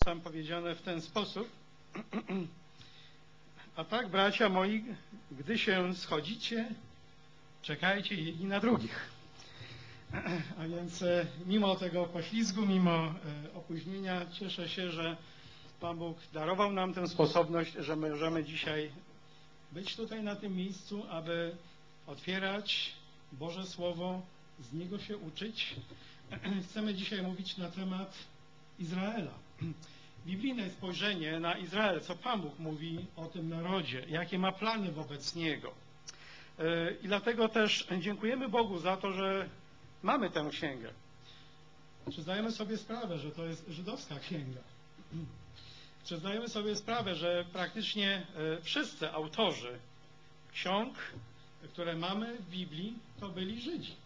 tam powiedziane w ten sposób. A tak, bracia moi, gdy się schodzicie, czekajcie jedni na drugich. A więc mimo tego poślizgu, mimo opóźnienia, cieszę się, że Pan Bóg darował nam tę sposobność, że możemy dzisiaj być tutaj na tym miejscu, aby otwierać Boże Słowo, z niego się uczyć. Chcemy dzisiaj mówić na temat Izraela. Biblijne spojrzenie na Izrael, co Pan Bóg mówi o tym narodzie, jakie ma plany wobec niego. I dlatego też dziękujemy Bogu za to, że mamy tę księgę. Czy zdajemy sobie sprawę, że to jest żydowska księga? Czy zdajemy sobie sprawę, że praktycznie wszyscy autorzy ksiąg, które mamy w Biblii, to byli Żydzi?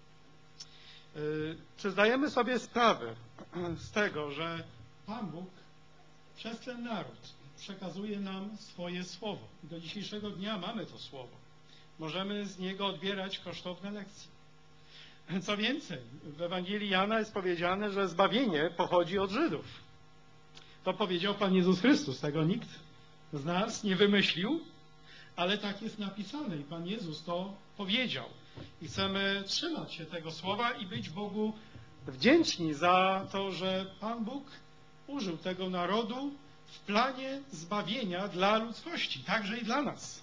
Czy zdajemy sobie sprawę z tego, że Pan Bóg przez ten naród przekazuje nam swoje słowo? Do dzisiejszego dnia mamy to słowo. Możemy z niego odbierać kosztowne lekcje. Co więcej, w Ewangelii Jana jest powiedziane, że zbawienie pochodzi od Żydów. To powiedział Pan Jezus Chrystus. Tego nikt z nas nie wymyślił, ale tak jest napisane i Pan Jezus to powiedział. I chcemy trzymać się tego słowa i być Bogu wdzięczni za to, że Pan Bóg użył tego narodu w planie zbawienia dla ludzkości, także i dla nas.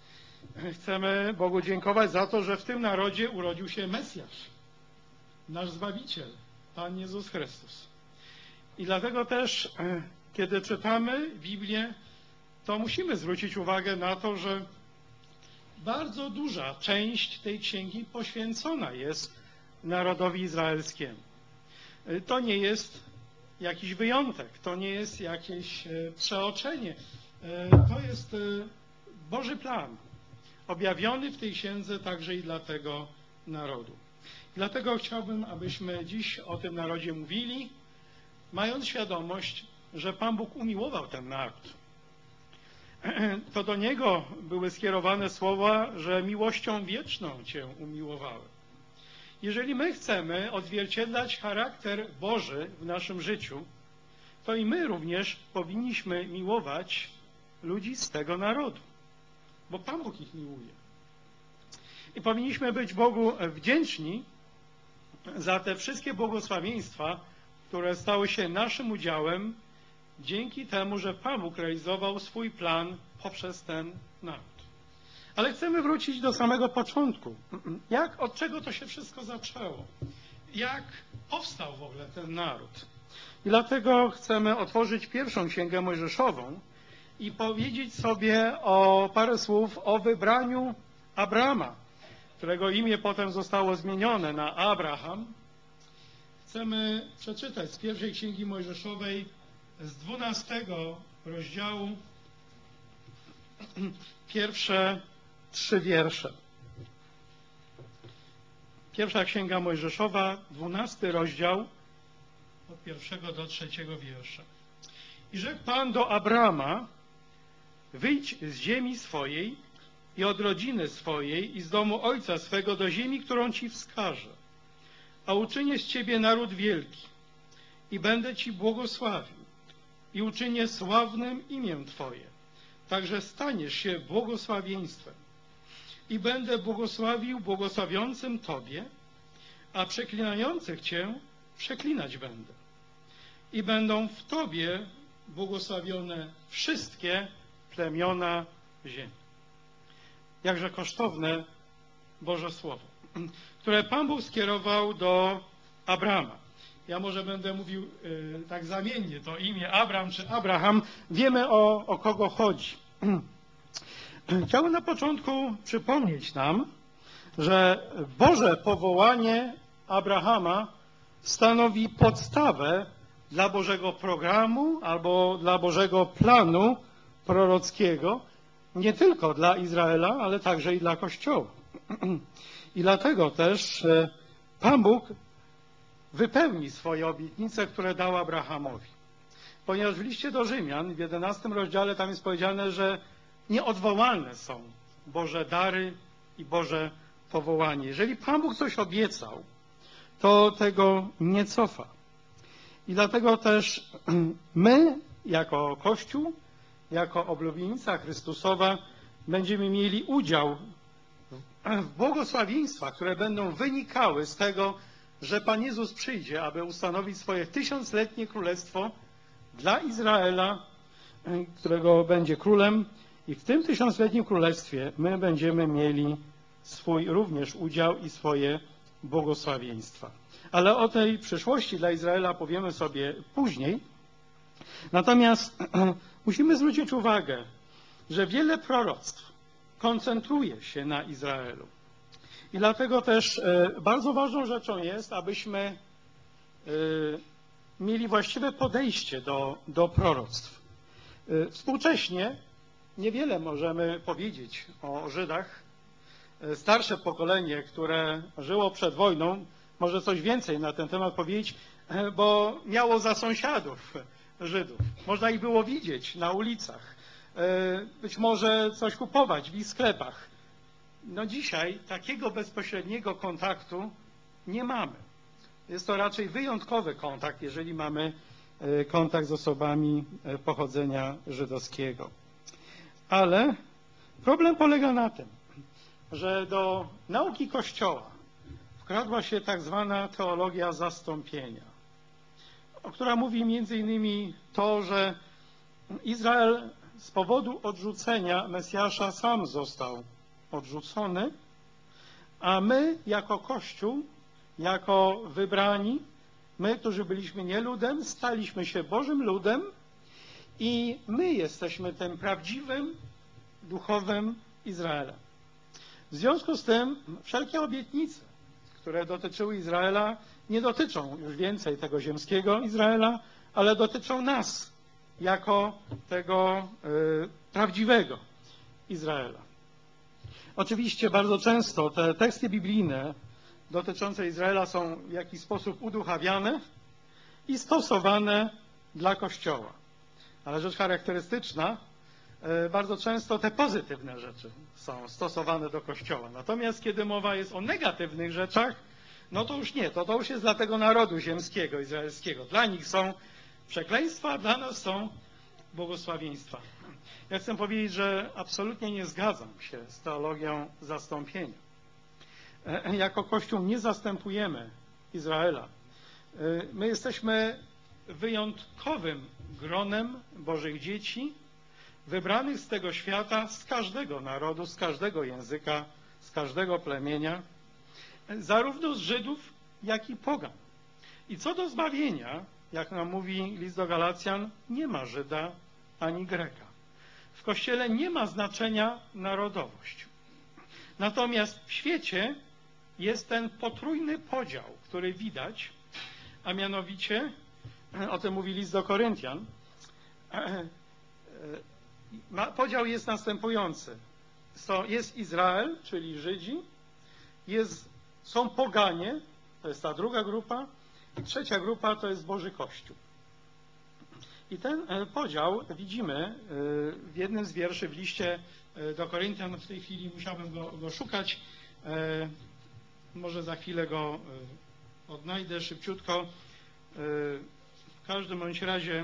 Chcemy Bogu dziękować za to, że w tym narodzie urodził się Mesjasz, nasz Zbawiciel, Pan Jezus Chrystus. I dlatego też, kiedy czytamy Biblię, to musimy zwrócić uwagę na to, że bardzo duża część tej księgi poświęcona jest narodowi izraelskiemu. To nie jest jakiś wyjątek, to nie jest jakieś przeoczenie. To jest Boży plan, objawiony w tej księdze także i dla tego narodu. Dlatego chciałbym, abyśmy dziś o tym narodzie mówili, mając świadomość, że Pan Bóg umiłował ten naród. To do Niego były skierowane słowa, że miłością wieczną Cię umiłowałem. Jeżeli my chcemy odzwierciedlać charakter Boży w naszym życiu, to i my również powinniśmy miłować ludzi z tego narodu, bo Pan Bóg ich miłuje. I powinniśmy być Bogu wdzięczni za te wszystkie błogosławieństwa, które stały się naszym udziałem dzięki temu, że Pan Bóg realizował swój plan poprzez ten naród. Ale chcemy wrócić do samego początku. Od czego to się wszystko zaczęło? Jak powstał w ogóle ten naród? I dlatego chcemy otworzyć pierwszą Księgę Mojżeszową i powiedzieć sobie parę słów o wybraniu Abrama, którego imię potem zostało zmienione na Abraham. Chcemy przeczytać z pierwszej Księgi Mojżeszowej z 12 rozdziału pierwsze 3 wiersze. Pierwsza Księga Mojżeszowa, 12 rozdział, od 1 do 3 wiersza. I rzekł Pan do Abrama: wyjdź z ziemi swojej i od rodziny swojej i z domu ojca swego do ziemi, którą Ci wskażę. A uczynię z Ciebie naród wielki i będę Ci błogosławił i uczynię sławnym imię Twoje. Także staniesz się błogosławieństwem. I będę błogosławił błogosławiącym Tobie, a przeklinających Cię przeklinać będę. I będą w Tobie błogosławione wszystkie plemiona ziemi. Jakże kosztowne Boże Słowo, które Pan Bóg skierował do Abrama. Ja może będę mówił tak zamiennie to imię Abram czy Abraham. Wiemy o kogo chodzi. Chciałbym na początku przypomnieć nam, że Boże powołanie Abrahama stanowi podstawę dla Bożego programu albo dla Bożego planu prorockiego, nie tylko dla Izraela, ale także i dla Kościoła. I dlatego też Pan Bóg wypełni swoje obietnice, które dał Abrahamowi. Ponieważ w liście do Rzymian, w 11 rozdziale, tam jest powiedziane, że nieodwołalne są Boże dary i Boże powołanie. Jeżeli Pan Bóg coś obiecał, to tego nie cofa. I dlatego też my, jako Kościół, jako oblubienica Chrystusowa, będziemy mieli udział w błogosławieństwach, które będą wynikały z tego, że Pan Jezus przyjdzie, aby ustanowić swoje tysiącletnie królestwo dla Izraela, którego będzie królem. I w tym tysiącletnim królestwie my będziemy mieli swój również udział i swoje błogosławieństwa. Ale o tej przyszłości dla Izraela powiemy sobie później. Natomiast musimy zwrócić uwagę, że wiele proroctw koncentruje się na Izraelu. I dlatego też bardzo ważną rzeczą jest, abyśmy mieli właściwe podejście do proroctw. Współcześnie niewiele możemy powiedzieć o Żydach. Starsze pokolenie, które żyło przed wojną, może coś więcej na ten temat powiedzieć, bo miało za sąsiadów Żydów. Można ich było widzieć na ulicach, być może coś kupować w ich sklepach. No dzisiaj takiego bezpośredniego kontaktu nie mamy. Jest to raczej wyjątkowy kontakt, jeżeli mamy kontakt z osobami pochodzenia żydowskiego. Ale problem polega na tym, że do nauki Kościoła wkradła się tak zwana teologia zastąpienia, która mówi między innymi to, że Izrael z powodu odrzucenia Mesjasza sam został odrzucony, a my jako Kościół, jako wybrani, my, którzy byliśmy nie ludem, staliśmy się Bożym ludem i my jesteśmy tym prawdziwym, duchowym Izraelem. W związku z tym wszelkie obietnice, które dotyczyły Izraela, nie dotyczą już więcej tego ziemskiego Izraela, ale dotyczą nas jako tego prawdziwego Izraela. Oczywiście bardzo często te teksty biblijne dotyczące Izraela są w jakiś sposób uduchawiane i stosowane dla Kościoła. Ale rzecz charakterystyczna, bardzo często te pozytywne rzeczy są stosowane do Kościoła. Natomiast kiedy mowa jest o negatywnych rzeczach, no to już nie, to już jest dla tego narodu ziemskiego, izraelskiego. Dla nich są przekleństwa, a dla nas są błogosławieństwa. Ja chcę powiedzieć, że absolutnie nie zgadzam się z teologią zastąpienia. Jako Kościół nie zastępujemy Izraela. My jesteśmy wyjątkowym gronem Bożych dzieci, wybranych z tego świata, z każdego narodu, z każdego języka, z każdego plemienia, zarówno z Żydów, jak i pogan. I co do zbawienia, jak nam mówi list do Galacjan, nie ma Żyda ani Greka. W Kościele nie ma znaczenia narodowość. Natomiast w świecie jest ten potrójny podział, który widać, a mianowicie, o tym mówi list do Koryntian, podział jest następujący. Jest Izrael, czyli Żydzi, są poganie, to jest ta druga grupa, i trzecia grupa to jest Boży Kościół. I ten podział widzimy w jednym z wierszy w liście do Koryntian. W tej chwili musiałbym go szukać. Może za chwilę go odnajdę szybciutko. W każdym bądź razie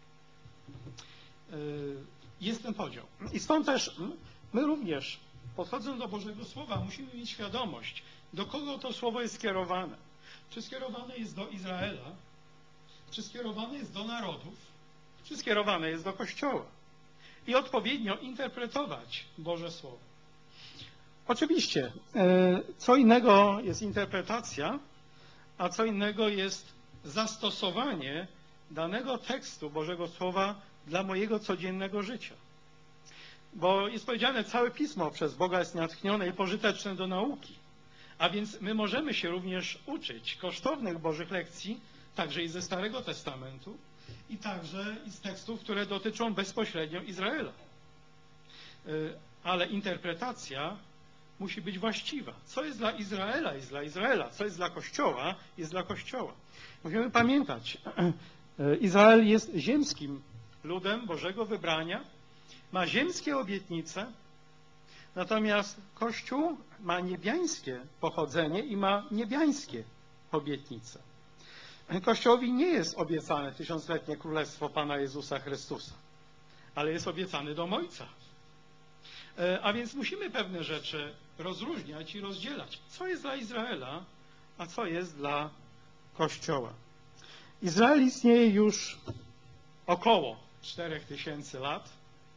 jest ten podział. I stąd też my również, podchodząc do Bożego Słowa, musimy mieć świadomość, do kogo to Słowo jest skierowane. Czy skierowane jest do Izraela, czy skierowane jest do narodów, czy skierowane jest do Kościoła. I odpowiednio interpretować Boże Słowo. Oczywiście, co innego jest interpretacja, a co innego jest zastosowanie danego tekstu Bożego Słowa dla mojego codziennego życia. Bo jest powiedziane, całe Pismo przez Boga jest natchnione i pożyteczne do nauki. A więc my możemy się również uczyć kosztownych Bożych lekcji, także i ze Starego Testamentu, i także i z tekstów, które dotyczą bezpośrednio Izraela. Ale interpretacja musi być właściwa. Co jest dla Izraela, jest dla Izraela. Co jest dla Kościoła, jest dla Kościoła. Musimy pamiętać, Izrael jest ziemskim ludem Bożego wybrania, ma ziemskie obietnice, natomiast Kościół ma niebiańskie pochodzenie i ma niebiańskie obietnice. Kościołowi nie jest obiecane tysiącletnie królestwo Pana Jezusa Chrystusa, ale jest obiecany dom Ojca. A więc musimy pewne rzeczy rozróżniać i rozdzielać. Co jest dla Izraela, a co jest dla Kościoła. Izrael istnieje już około 4000 lat.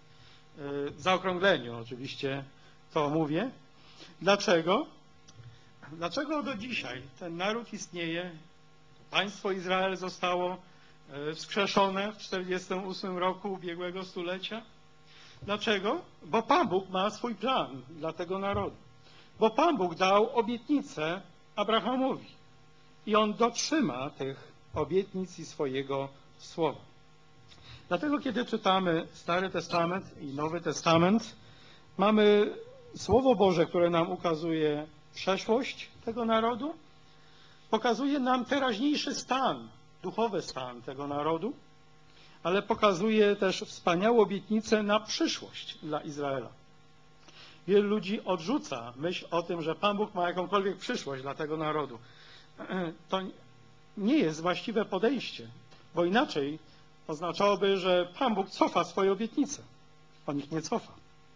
W zaokrągleniu oczywiście to mówię. Dlaczego? Dlaczego do dzisiaj ten naród istnieje? Państwo Izrael zostało wskrzeszone w 48 roku ubiegłego stulecia. Dlaczego? Bo Pan Bóg ma swój plan dla tego narodu. Bo Pan Bóg dał obietnicę Abrahamowi i on dotrzyma tych obietnic i swojego słowa. Dlatego, kiedy czytamy Stary Testament i Nowy Testament, mamy Słowo Boże, które nam ukazuje przeszłość tego narodu, pokazuje nam teraźniejszy stan, duchowy stan tego narodu, ale pokazuje też wspaniałą obietnicę na przyszłość dla Izraela. Wielu ludzi odrzuca myśl o tym, że Pan Bóg ma jakąkolwiek przyszłość dla tego narodu. To nie jest właściwe podejście, bo inaczej oznaczałoby, że Pan Bóg cofa swoje obietnice. On ich nie cofa.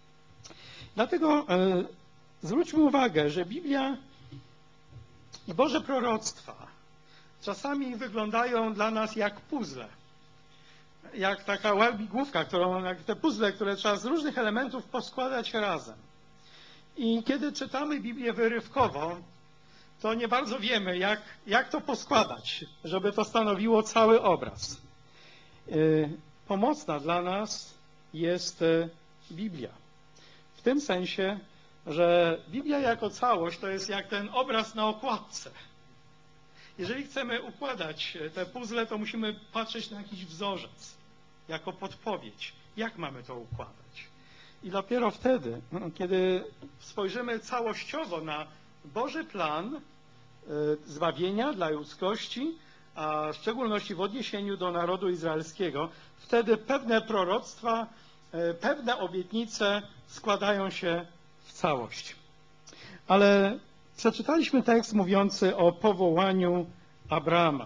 Dlatego zwróćmy uwagę, że Biblia i Boże proroctwa czasami wyglądają dla nas jak puzzle. Jak taka łamigłówka, jak te puzzle, które trzeba z różnych elementów poskładać razem. I kiedy czytamy Biblię wyrywkowo, to nie bardzo wiemy, jak to poskładać, żeby to stanowiło cały obraz. Pomocna dla nas jest Biblia. W tym sensie, że Biblia jako całość to jest jak ten obraz na okładce. Jeżeli chcemy układać te puzzle, to musimy patrzeć na jakiś wzorzec, jako podpowiedź, jak mamy to układać. I dopiero wtedy, kiedy spojrzymy całościowo na Boży plan zbawienia dla ludzkości, a w szczególności w odniesieniu do narodu izraelskiego, wtedy pewne proroctwa, pewne obietnice składają się w całość. Ale przeczytaliśmy tekst mówiący o powołaniu Abrama.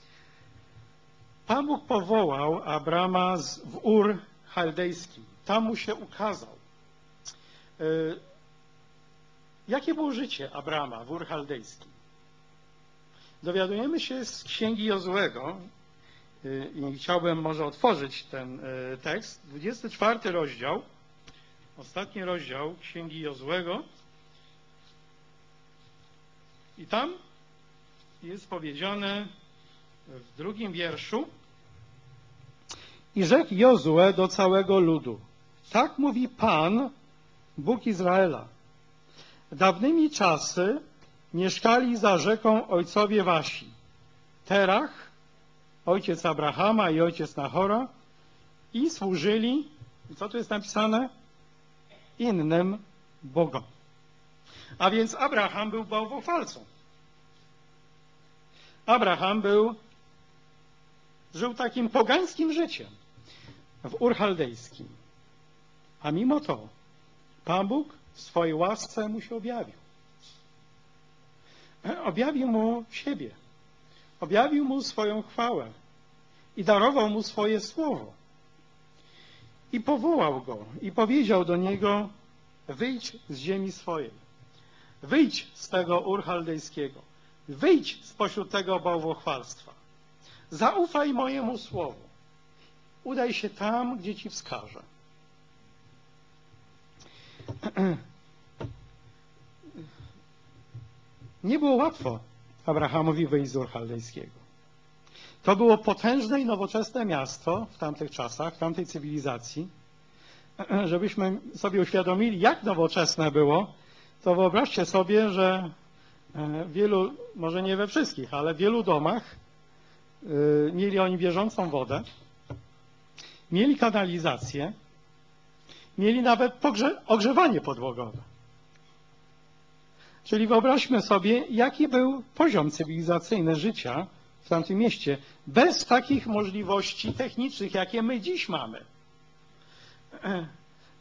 Pan Bóg powołał Abrama w Ur Chaldejskim. Tam mu się ukazał. Jakie było życie Abrama w Ur Chaldejskim? Dowiadujemy się z Księgi Jozuego i chciałbym może otworzyć ten tekst. 24 rozdział, ostatni rozdział Księgi Jozuego. I tam jest powiedziane w 2 wierszu: i rzekł Jozue do całego ludu: tak mówi Pan, Bóg Izraela. Dawnymi czasy mieszkali za rzeką ojcowie wasi. Terach, ojciec Abrahama i ojciec Nahora, i służyli, co tu jest napisane? Innym bogom. A więc Abraham był bałwochwalcą. Abraham żył takim pogańskim życiem w Ur Chaldejskim. A mimo to Pan Bóg w swojej łasce mu się objawił. Objawił mu siebie. Objawił mu swoją chwałę. I darował mu swoje słowo. I powołał go. I powiedział do niego: wyjdź z ziemi swojej. Wyjdź z tego Ur Chaldejskiego. Wyjdź spośród tego bałwochwalstwa. Zaufaj mojemu słowu. Udaj się tam, gdzie ci wskażę. Nie było łatwo Abrahamowi wyjść z Ur Chaldejskiego. To było potężne i nowoczesne miasto w tamtych czasach, w tamtej cywilizacji. Żebyśmy sobie uświadomili, jak nowoczesne było, to wyobraźcie sobie, że w wielu, może nie we wszystkich, ale w wielu domach mieli oni bieżącą wodę, mieli kanalizację, mieli nawet ogrzewanie podłogowe. Czyli wyobraźmy sobie, jaki był poziom cywilizacyjny życia w tamtym mieście, bez takich możliwości technicznych, jakie my dziś mamy.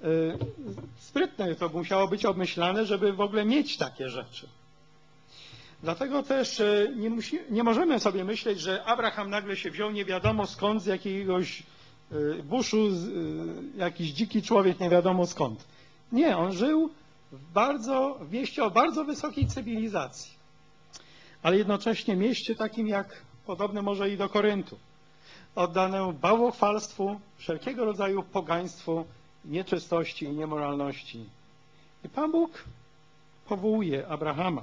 Sprytne to musiało być obmyślane, żeby w ogóle mieć takie rzeczy. Dlatego też nie możemy sobie myśleć, że Abraham nagle się wziął nie wiadomo skąd, z jakiegoś buszu, jakiś dziki człowiek nie wiadomo skąd. Nie, on żył w mieście o bardzo wysokiej cywilizacji, ale jednocześnie mieście takim jak podobne może i do Koryntu, oddane bałwochwalstwu, wszelkiego rodzaju pogaństwu, nieczystości i niemoralności. I Pan Bóg powołuje Abrahama.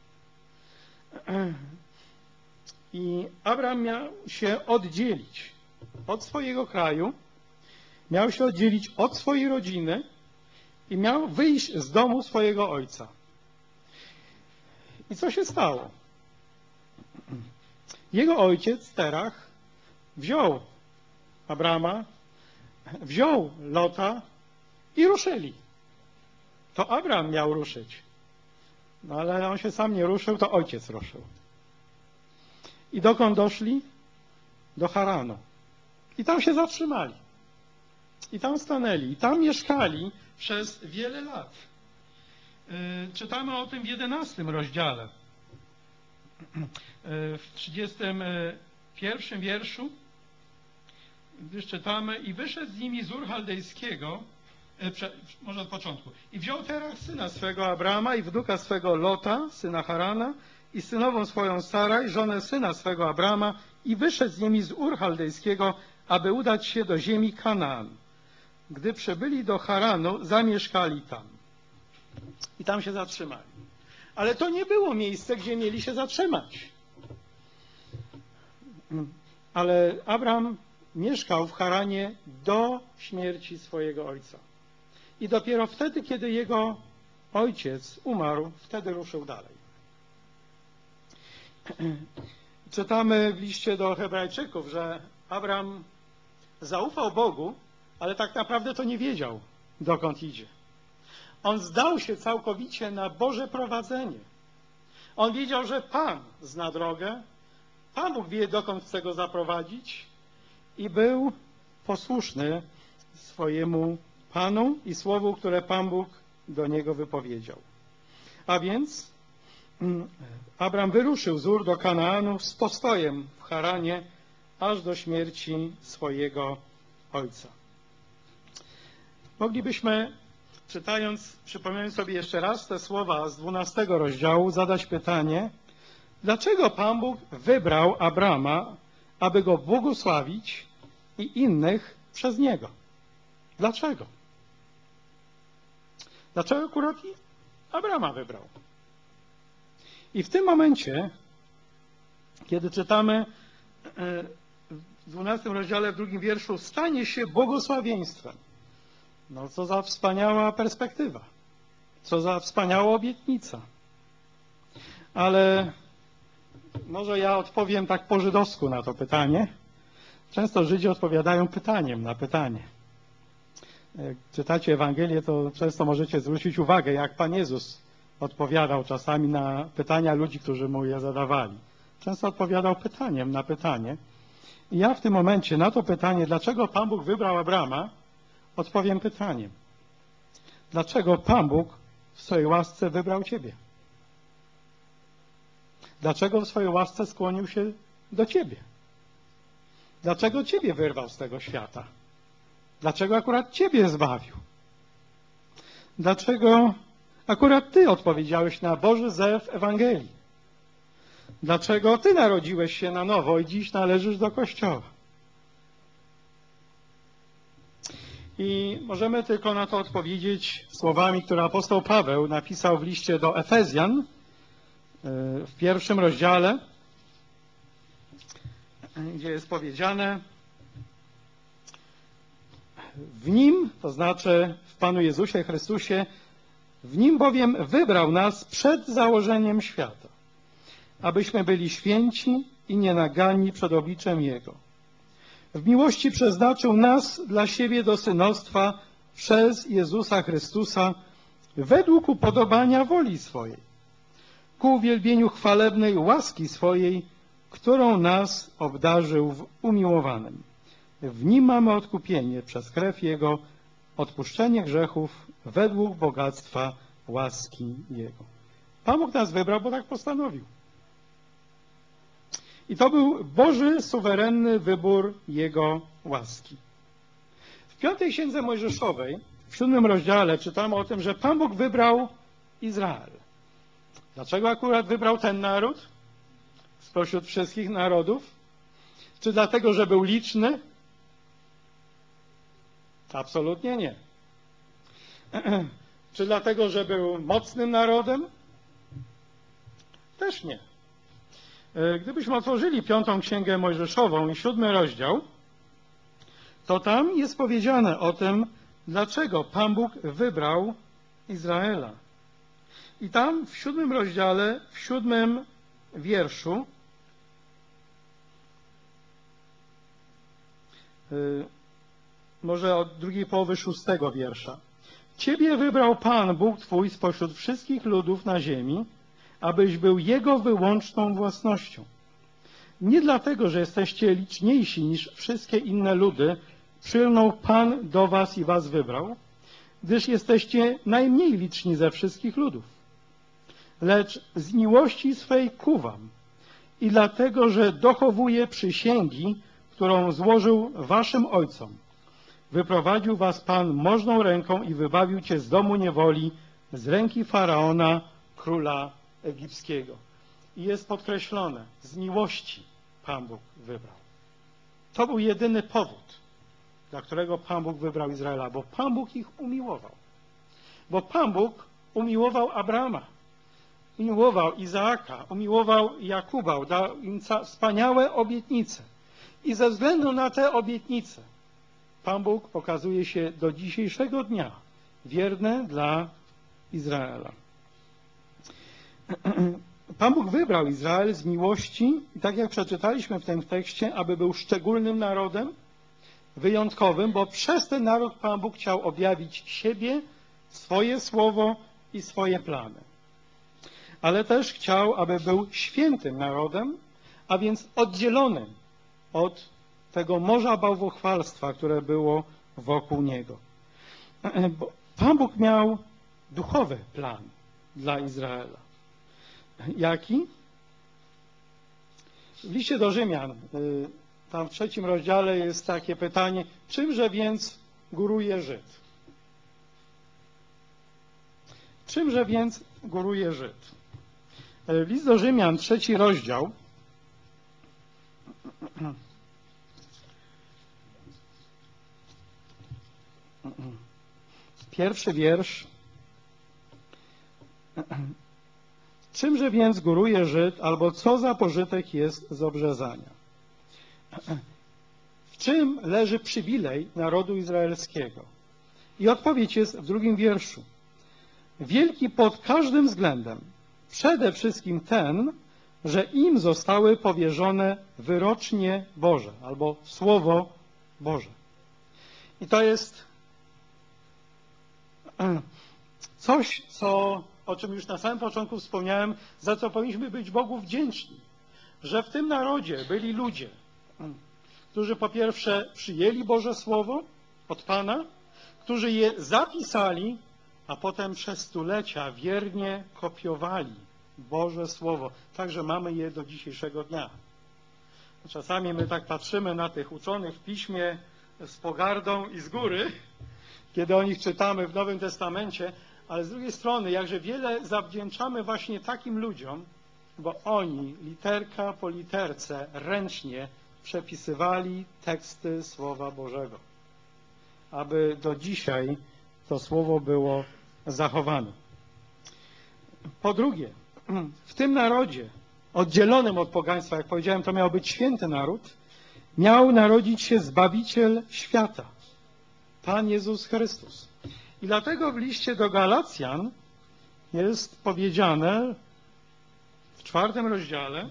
I Abraham miał się oddzielić od swojego kraju, miał się oddzielić od swojej rodziny i miał wyjść z domu swojego ojca. I co się stało? Jego ojciec Terach wziął Abrama, wziął Lota i ruszyli. To Abraham miał ruszyć. No ale on się sam nie ruszył, to ojciec ruszył. I dokąd doszli? Do Haranu. I tam się zatrzymali. I tam stanęli. I tam mieszkali przez wiele lat. Czytamy o tym w 11 rozdziale. W 31 wierszu, gdyż czytamy: i wyszedł z nimi z Ur Chaldejskiego, może od początku, i wziął Terach syna swego Abrama i wnuka swego Lota, syna Harana, i synową swoją Saraj, żonę syna swego Abrama, i wyszedł z nimi z Ur Chaldejskiego, aby udać się do ziemi Kanaan. Gdy przybyli do Haranu, zamieszkali tam. I tam się zatrzymali. Ale to nie było miejsce, gdzie mieli się zatrzymać. Ale Abraham mieszkał w Haranie do śmierci swojego ojca. I dopiero wtedy, kiedy jego ojciec umarł, wtedy ruszył dalej. Czytamy w liście do Hebrajczyków, że Abraham zaufał Bogu, ale tak naprawdę to nie wiedział, dokąd idzie. On zdał się całkowicie na Boże prowadzenie. On wiedział, że Pan zna drogę, Pan Bóg wie, dokąd chce go zaprowadzić i był posłuszny swojemu Panu i słowu, które Pan Bóg do niego wypowiedział. A więc Abram wyruszył z Ur do Kanaanu z postojem w Haranie aż do śmierci swojego ojca. Moglibyśmy, czytając, przypominając sobie jeszcze raz te słowa z 12 rozdziału, zadać pytanie, dlaczego Pan Bóg wybrał Abrama, aby go błogosławić i innych przez niego? Dlaczego? Dlaczego akurat Abrama wybrał? I w tym momencie, kiedy czytamy w 12 rozdziale, w 2 wierszu, stanie się błogosławieństwem. No co za wspaniała perspektywa. Co za wspaniała obietnica. Ale może ja odpowiem tak po żydowsku na to pytanie. Często Żydzi odpowiadają pytaniem na pytanie. Jak czytacie Ewangelię, to często możecie zwrócić uwagę, jak Pan Jezus odpowiadał czasami na pytania ludzi, którzy mu je zadawali. Często odpowiadał pytaniem na pytanie. I ja w tym momencie na to pytanie, dlaczego Pan Bóg wybrał Abrama, odpowiem pytaniem. Dlaczego Pan Bóg w swojej łasce wybrał Ciebie? Dlaczego w swojej łasce skłonił się do Ciebie? Dlaczego Ciebie wyrwał z tego świata? Dlaczego akurat Ciebie zbawił? Dlaczego akurat Ty odpowiedziałeś na Boży zew Ewangelii? Dlaczego Ty narodziłeś się na nowo i dziś należysz do Kościoła? I możemy tylko na to odpowiedzieć słowami, które apostoł Paweł napisał w liście do Efezjan w 1 rozdziale, gdzie jest powiedziane: w Nim, to znaczy w Panu Jezusie Chrystusie, w Nim bowiem wybrał nas przed założeniem świata, abyśmy byli święci i nienaganni przed obliczem Jego. W miłości przeznaczył nas dla siebie do synostwa przez Jezusa Chrystusa według upodobania woli swojej, ku uwielbieniu chwalebnej łaski swojej, którą nas obdarzył w umiłowanym. W Nim mamy odkupienie przez krew Jego, odpuszczenie grzechów według bogactwa łaski Jego. Pan Bóg nas wybrał, bo tak postanowił. I to był Boży, suwerenny wybór Jego łaski. W 5. Księdze Mojżeszowej, w 7. rozdziale czytamy o tym, że Pan Bóg wybrał Izrael. Dlaczego akurat wybrał ten naród spośród wszystkich narodów? Czy dlatego, że był liczny? Absolutnie nie. Czy dlatego, że był mocnym narodem? Też nie. Gdybyśmy otworzyli 5. Księgę Mojżeszową i 7. rozdział, to tam jest powiedziane o tym, dlaczego Pan Bóg wybrał Izraela. I tam w 7. rozdziale, w 7. wierszu może od drugiej połowy 6. wiersza. Ciebie wybrał Pan, Bóg Twój, spośród wszystkich ludów na ziemi, abyś był Jego wyłączną własnością. Nie dlatego, że jesteście liczniejsi niż wszystkie inne ludy, przylgnął Pan do was i was wybrał, gdyż jesteście najmniej liczni ze wszystkich ludów. Lecz z miłości swej ku wam i dlatego, że dochowuje przysięgi, którą złożył waszym ojcom. Wyprowadził was Pan możną ręką i wybawił cię z domu niewoli, z ręki Faraona, króla egipskiego. I jest podkreślone, z miłości Pan Bóg wybrał. To był jedyny powód, dla którego Pan Bóg wybrał Izraela, bo Pan Bóg ich umiłował. Bo Pan Bóg umiłował Abrama, umiłował Izaaka, umiłował Jakuba, dał im wspaniałe obietnice. I ze względu na te obietnice Pan Bóg okazuje się do dzisiejszego dnia wierny dla Izraela. Pan Bóg wybrał Izrael z miłości, i tak jak przeczytaliśmy w tym tekście, aby był szczególnym narodem, wyjątkowym, bo przez ten naród Pan Bóg chciał objawić siebie, swoje słowo i swoje plany. Ale też chciał, aby był świętym narodem, a więc oddzielonym od tego morza bałwochwalstwa, które było wokół niego. Bo Pan Bóg miał duchowy plan dla Izraela. Jaki? W liście do Rzymian, tam w 3. rozdziale jest takie pytanie, czymże więc góruje Żyd? Czymże więc góruje Żyd? List do Rzymian, 3. rozdział, pierwszy wiersz. Czymże więc góruje Żyd, albo co za pożytek jest z obrzezania? W czym leży przywilej narodu izraelskiego? I odpowiedź jest w 2. wierszu. Wielki pod każdym względem. Przede wszystkim ten, że im zostały powierzone wyrocznie Boże, albo Słowo Boże. I to jest coś, o czym już na samym początku wspomniałem, za co powinniśmy być Bogu wdzięczni. Że w tym narodzie byli ludzie, którzy po pierwsze przyjęli Boże Słowo od Pana, którzy je zapisali, a potem przez stulecia wiernie kopiowali Boże Słowo. Także mamy je do dzisiejszego dnia. Czasami my tak patrzymy na tych uczonych w Piśmie z pogardą i z góry, kiedy o nich czytamy w Nowym Testamencie, ale z drugiej strony, jakże wiele zawdzięczamy właśnie takim ludziom, bo oni literka po literce ręcznie przepisywali teksty Słowa Bożego, aby do dzisiaj to Słowo było zachowane. Po drugie, w tym narodzie, oddzielonym od pogaństwa, jak powiedziałem, to miał być święty naród, miał narodzić się Zbawiciel świata, Pan Jezus Chrystus. I dlatego w liście do Galacjan jest powiedziane w 4. rozdziale,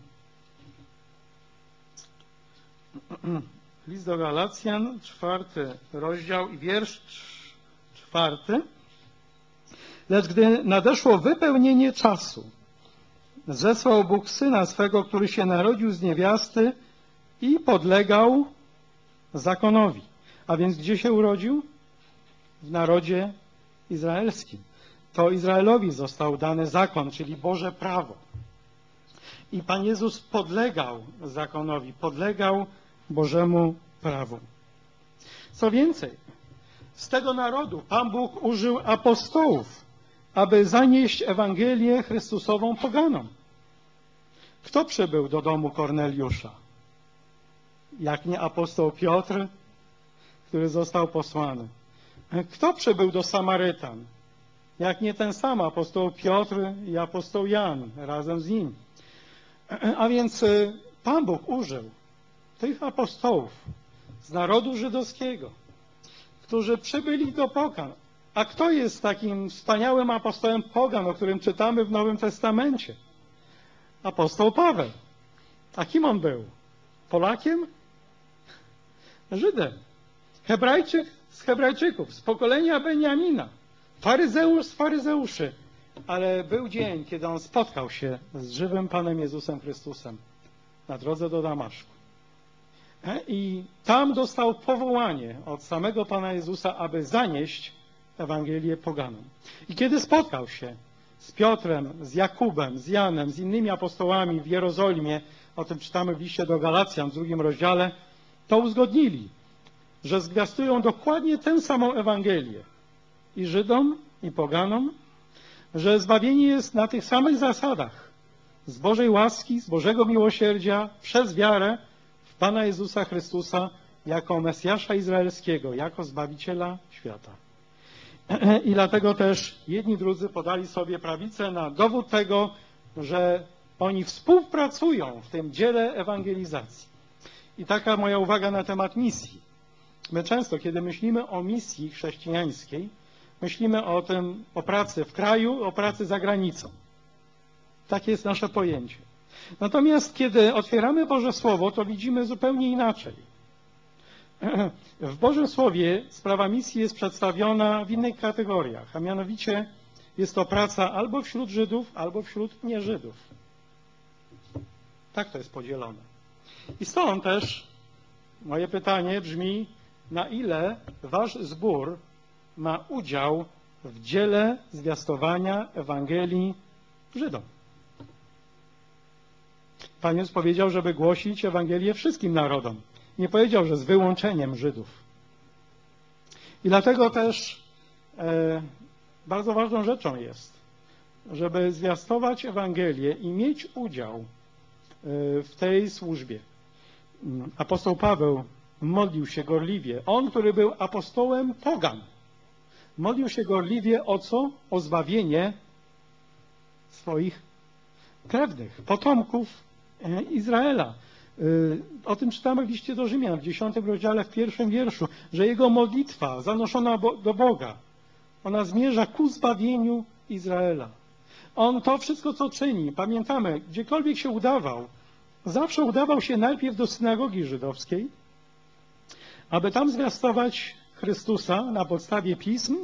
list do Galacjan, 4. rozdział i wiersz 4. Lecz gdy nadeszło wypełnienie czasu, zesłał Bóg Syna swego, który się narodził z niewiasty i podlegał zakonowi. A więc gdzie się urodził? W narodzie izraelskim. To Izraelowi został dany zakon, czyli Boże prawo. I Pan Jezus podlegał zakonowi, podlegał Bożemu prawu. Co więcej, z tego narodu Pan Bóg użył apostołów, aby zanieść Ewangelię Chrystusową poganom. Kto przybył do domu Korneliusza? Jak nie apostoł Piotr, który został posłany. Kto przybył do Samarytan? Jak nie ten sam apostoł Piotr i apostoł Jan razem z nim. A więc Pan Bóg użył tych apostołów z narodu żydowskiego, którzy przybyli do pogan. A kto jest takim wspaniałym apostołem pogan, o którym czytamy w Nowym Testamencie? Apostoł Paweł. A kim on był? Polakiem? Żydem. Hebrajczyk z Hebrajczyków, z pokolenia Beniamina. Faryzeusz z faryzeuszy. Ale był dzień, kiedy on spotkał się z żywym Panem Jezusem Chrystusem na drodze do Damaszku. I tam dostał powołanie od samego Pana Jezusa, aby zanieść Ewangelię poganom. I kiedy spotkał się z Piotrem, z Jakubem, z Janem, z innymi apostołami w Jerozolimie, o tym czytamy w liście do Galacjan w 2 rozdziale, to uzgodnili, że zwiastują dokładnie tę samą Ewangelię i Żydom, i poganom, że zbawienie jest na tych samych zasadach, z Bożej łaski, z Bożego miłosierdzia, przez wiarę w Pana Jezusa Chrystusa jako Mesjasza Izraelskiego, jako Zbawiciela świata. I dlatego też jedni drudzy podali sobie prawicę na dowód tego, że oni współpracują w tym dziele ewangelizacji. I taka moja uwaga na temat misji. My często, kiedy myślimy o misji chrześcijańskiej, myślimy o tym, o pracy w kraju, o pracy za granicą. Takie jest nasze pojęcie. Natomiast kiedy otwieramy Boże Słowo, to widzimy zupełnie inaczej. W Bożym Słowie sprawa misji jest przedstawiona w innych kategoriach, a mianowicie jest to praca albo wśród Żydów, albo wśród nieżydów. Tak to jest podzielone. I stąd też moje pytanie brzmi, na ile wasz zbór ma udział w dziele zwiastowania Ewangelii Żydom? Pan Jezus powiedział, żeby głosić Ewangelię wszystkim narodom. Nie powiedział, że z wyłączeniem Żydów. I dlatego też bardzo ważną rzeczą jest, żeby zwiastować Ewangelię i mieć udział w tej służbie. Apostoł Paweł modlił się gorliwie. On, który był apostołem pogan, modlił się gorliwie o co? O zbawienie swoich krewnych, potomków Izraela. O tym czytamy w liście do Rzymian, w 10 rozdziale, w 1 wierszu, że jego modlitwa zanoszona do Boga, ona zmierza ku zbawieniu Izraela. On to wszystko, co czyni, pamiętamy, gdziekolwiek się udawał, zawsze udawał się najpierw do synagogi żydowskiej, aby tam zwiastować Chrystusa na podstawie pism,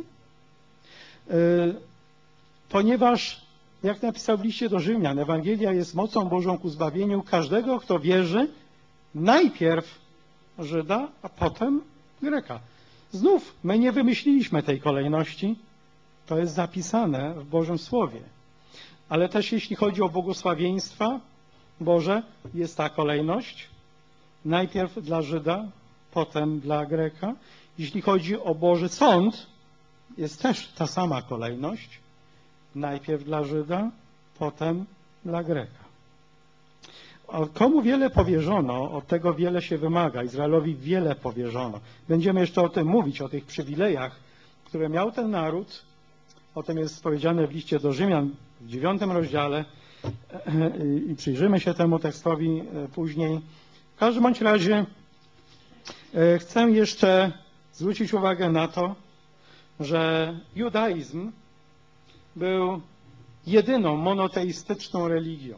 ponieważ, jak napisał w liście do Rzymian, Ewangelia jest mocą Bożą ku zbawieniu każdego, kto wierzy, najpierw Żyda, a potem Greka. Znów, my nie wymyśliliśmy tej kolejności, to jest zapisane w Bożym Słowie. Ale też jeśli chodzi o błogosławieństwa Boże, jest ta kolejność. Najpierw dla Żyda, potem dla Greka. Jeśli chodzi o Boży Sąd, jest też ta sama kolejność. Najpierw dla Żyda, potem dla Greka. Komu wiele powierzono, od tego wiele się wymaga. Izraelowi wiele powierzono. Będziemy jeszcze o tym mówić, o tych przywilejach, które miał ten naród. O tym jest powiedziane w liście do Rzymian w 9 rozdziale i przyjrzymy się temu tekstowi później. W każdym bądź razie chcę jeszcze zwrócić uwagę na to, że judaizm był jedyną monoteistyczną religią.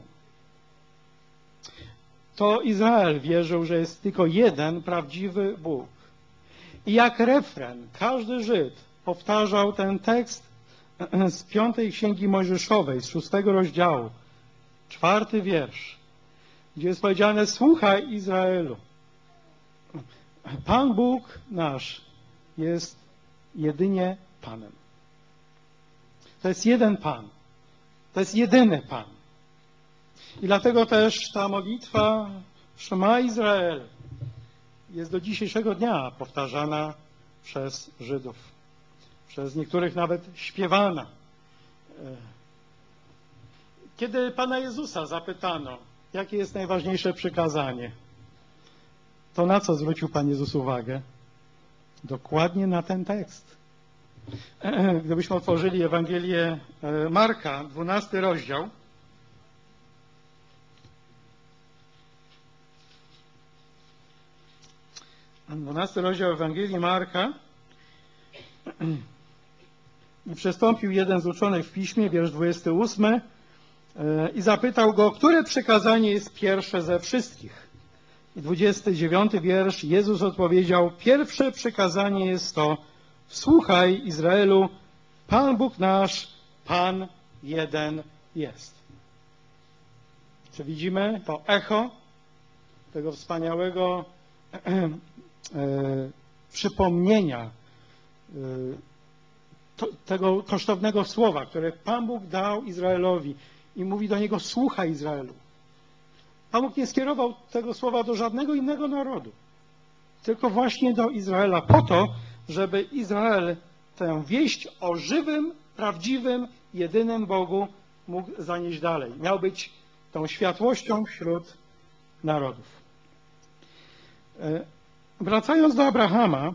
To Izrael wierzył, że jest tylko jeden prawdziwy Bóg. I jak refren każdy Żyd powtarzał ten tekst z 5 Księgi Mojżeszowej, z 6 rozdziału, 4 wiersz, gdzie jest powiedziane: słuchaj Izraelu, Pan Bóg nasz jest jedynie Panem. To jest jeden Pan. To jest jedyny Pan. I dlatego też ta modlitwa Szema Izrael jest do dzisiejszego dnia powtarzana przez Żydów. Przez niektórych nawet śpiewana. Kiedy Pana Jezusa zapytano, jakie jest najważniejsze przykazanie, to na co zwrócił Pan Jezus uwagę? Dokładnie na ten tekst. Gdybyśmy otworzyli Ewangelię Marka, 12 rozdział. Rozdział Ewangelii Marka. I przystąpił jeden z uczonych w piśmie, wiersz 28, i zapytał go, które przykazanie jest pierwsze ze wszystkich. I 29 wiersz, Jezus odpowiedział, pierwsze przykazanie jest to, słuchaj Izraelu, Pan Bóg nasz, Pan jeden jest. Czy widzimy to echo tego wspaniałego przypomnienia tego kosztownego słowa, które Pan Bóg dał Izraelowi i mówi do niego, słuchaj Izraelu. Pan Bóg nie skierował tego słowa do żadnego innego narodu, tylko właśnie do Izraela, po to, żeby Izrael tę wieść o żywym, prawdziwym, jedynym Bogu mógł zanieść dalej. Miał być tą światłością wśród narodów. Wracając do Abrahama,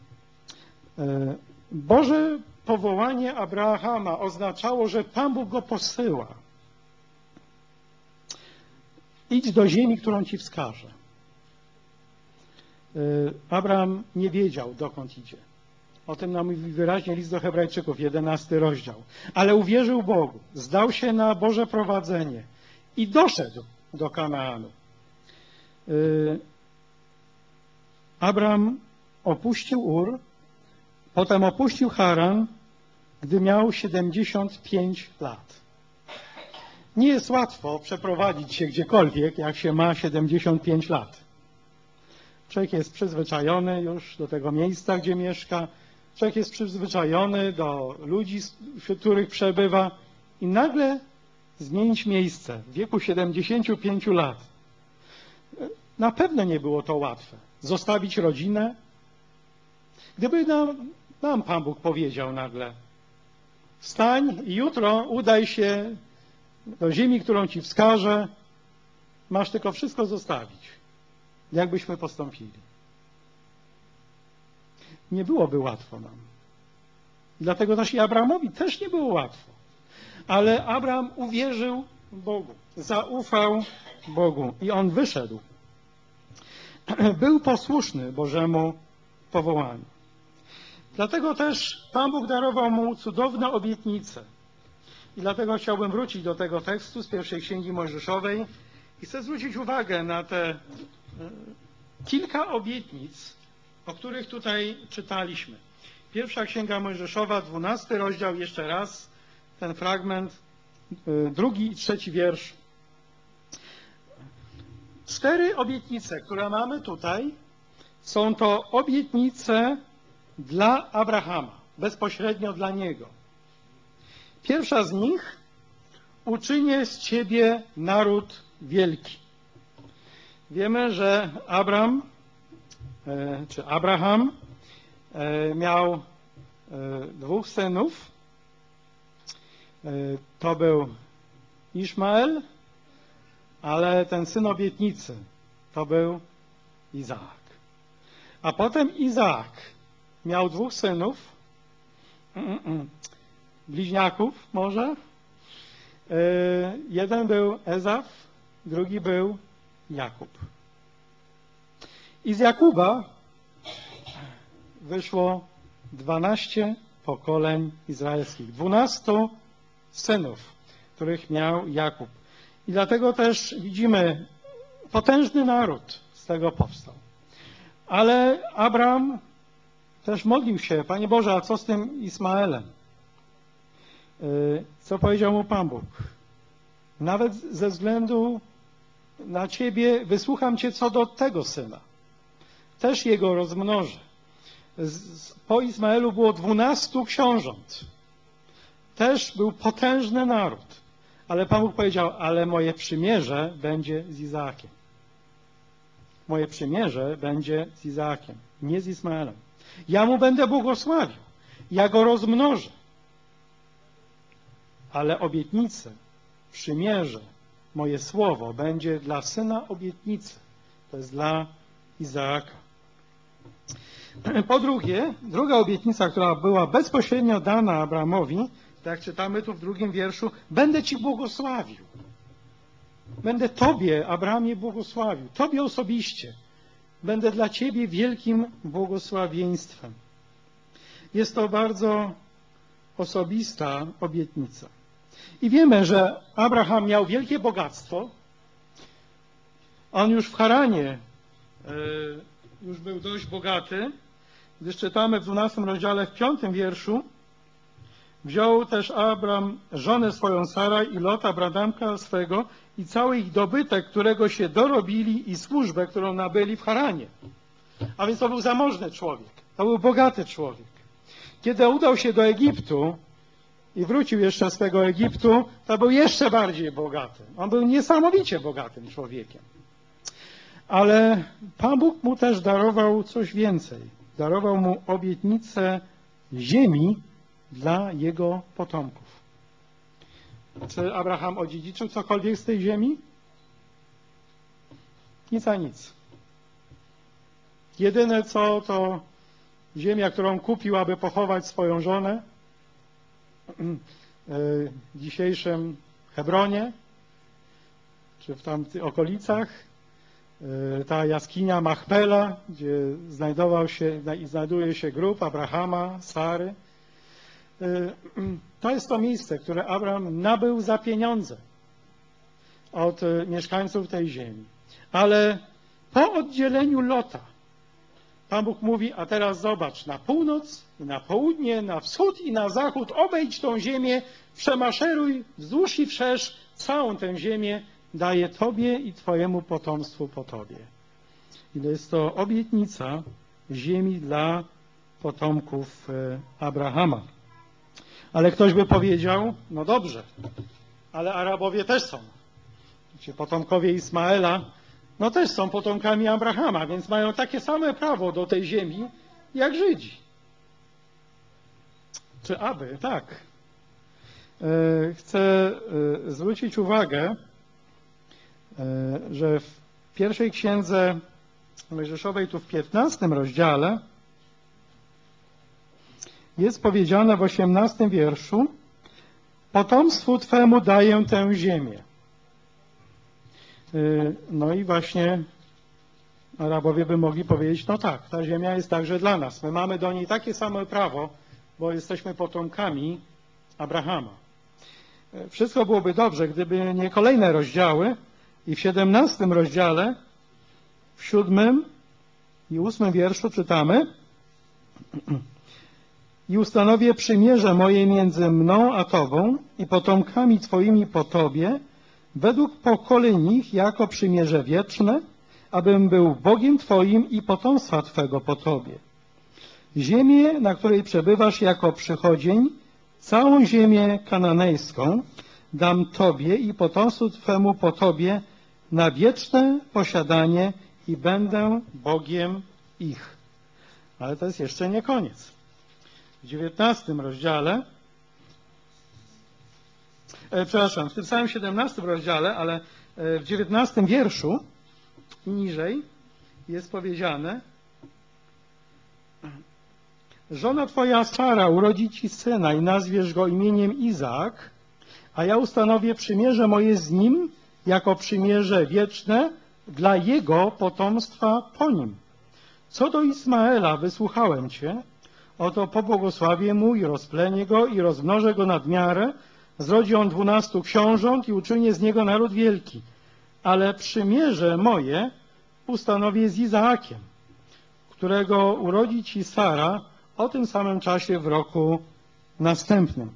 Boże powołanie Abrahama oznaczało, że Pan Bóg go posyła. Idź do ziemi, którą ci wskażę. Abraham nie wiedział, dokąd idzie. O tym nam mówi wyraźnie list do Hebrajczyków, 11 rozdział. Ale uwierzył Bogu, zdał się na Boże prowadzenie i doszedł do Kanaanu. Abraham opuścił Ur, potem opuścił Haran, gdy miał 75 lat. Nie jest łatwo przeprowadzić się gdziekolwiek, jak się ma 75 lat. Człowiek jest przyzwyczajony już do tego miejsca, gdzie mieszka. Człowiek jest przyzwyczajony do ludzi, wśród których przebywa i nagle zmienić miejsce w wieku 75 lat. Na pewno nie było to łatwe. Zostawić rodzinę. Gdyby nam Pan Bóg powiedział nagle, wstań i jutro udaj się do ziemi, którą ci wskażę, masz tylko wszystko zostawić. Jak byśmy postąpili? Nie byłoby łatwo nam. Dlatego też i Abrahamowi też nie było łatwo. Ale Abraham uwierzył Bogu, zaufał Bogu i on wyszedł. Był posłuszny Bożemu powołaniu. Dlatego też Pan Bóg darował mu cudowne obietnice. I dlatego chciałbym wrócić do tego tekstu z pierwszej Księgi Mojżeszowej i chcę zwrócić uwagę na te kilka obietnic, o których tutaj czytaliśmy. Pierwsza Księga Mojżeszowa, 12 rozdział, jeszcze raz ten fragment, 2 i 3 wiersz. 4 obietnice, które mamy tutaj, są to obietnice dla Abrahama, bezpośrednio dla niego. Pierwsza z nich, uczynię z ciebie naród wielki. Wiemy, że Abraham miał 2 synów. To był Iszmael, ale ten syn obietnicy to był Izaak. A potem Izaak miał 2 synów, bliźniaków może. Jeden był Ezaf, drugi był Jakub. I z Jakuba wyszło 12 pokoleń izraelskich, 12 synów, których miał Jakub. I dlatego też widzimy, potężny naród z tego powstał. Ale Abraham też modlił się, Panie Boże, a co z tym Ismaelem? Co powiedział mu Pan Bóg? Nawet ze względu na Ciebie wysłucham Cię co do tego syna. Też jego rozmnożę. Po Ismaelu było 12 książąt. Też był potężny naród. Ale Pan Bóg powiedział, ale moje przymierze będzie z Izaakiem. Moje przymierze będzie z Izaakiem, nie z Ismaelem. Ja mu będę błogosławił, ja go rozmnożę. Ale obietnice, przymierze, moje słowo będzie dla syna obietnicy. To jest dla Izaaka. Po drugie, druga obietnica, która była bezpośrednio dana Abrahamowi, tak jak czytamy tu w 2 wierszu, będę ci błogosławił. Będę tobie, Abrahamie, błogosławił. Tobie osobiście. Będę dla ciebie wielkim błogosławieństwem. Jest to bardzo osobista obietnica. I wiemy, że Abraham miał wielkie bogactwo. On już w Haranie już był dość bogaty, gdyż czytamy w 12 rozdziale, w 5 wierszu, wziął też Abram żonę swoją Saraj i Lota, bradamka swego i cały ich dobytek, którego się dorobili i służbę, którą nabyli w Haranie. A więc to był zamożny człowiek, to był bogaty człowiek. Kiedy udał się do Egiptu i wrócił jeszcze z tego Egiptu, to był jeszcze bardziej bogaty. On był niesamowicie bogatym człowiekiem. Ale Pan Bóg mu też darował coś więcej. Darował mu obietnicę ziemi dla jego potomków. Czy Abraham odziedziczył cokolwiek z tej ziemi? Nic a nic. Jedyne co, to ziemia, którą kupił, aby pochować swoją żonę w dzisiejszym Hebronie, czy w tamtych okolicach. Ta jaskinia Machpela, gdzie znajdował się i znajduje się grób Abrahama, Sary. To jest to miejsce, które Abraham nabył za pieniądze od mieszkańców tej ziemi. Ale po oddzieleniu Lota Pan Bóg mówi, a teraz zobacz, na północ, na południe, na wschód i na zachód obejdź tą ziemię, przemaszeruj wzdłuż i wszerz całą tę ziemię, daję Tobie i Twojemu potomstwu po Tobie. I to jest to obietnica ziemi dla potomków Abrahama. Ale ktoś by powiedział, no dobrze, ale Arabowie też są. Ci potomkowie Ismaela, no też są potomkami Abrahama, więc mają takie same prawo do tej ziemi, jak Żydzi. Czy aby? Tak. Chcę zwrócić uwagę, że w pierwszej księdze Mojżeszowej, tu w 15 rozdziale, jest powiedziane w 18 wierszu: potomstwu Twemu daję tę ziemię. No i właśnie Arabowie by mogli powiedzieć, no tak, ta ziemia jest także dla nas. My mamy do niej takie samo prawo, bo jesteśmy potomkami Abrahama. Wszystko byłoby dobrze, gdyby nie kolejne rozdziały i w 17 rozdziale, w 7 i 8 wierszu czytamy: i ustanowię przymierze moje między mną a Tobą i potomkami Twoimi po Tobie, według pokoleń ich jako przymierze wieczne, abym był Bogiem Twoim i potomstwa Twego po Tobie. Ziemię, na której przebywasz jako przychodzień, całą ziemię kananejską dam Tobie i potomstwu Twemu po Tobie na wieczne posiadanie i będę Bogiem ich. Ale to jest jeszcze nie koniec. W 19 rozdziale, w tym samym 17 rozdziale, ale w 19 wierszu i niżej jest powiedziane: żona Twoja Sara urodzi Ci syna i nazwiesz go imieniem Izaak, a ja ustanowię przymierze moje z nim jako przymierze wieczne dla jego potomstwa po nim. Co do Ismaela, wysłuchałem Cię, oto pobłogosławię mu i rozplenię go i rozmnożę go nad miarę, zrodzi on 12 książąt i uczynię z niego naród wielki. Ale przymierze moje ustanowię z Izaakiem, którego urodzi Ci Sara o tym samym czasie w roku następnym.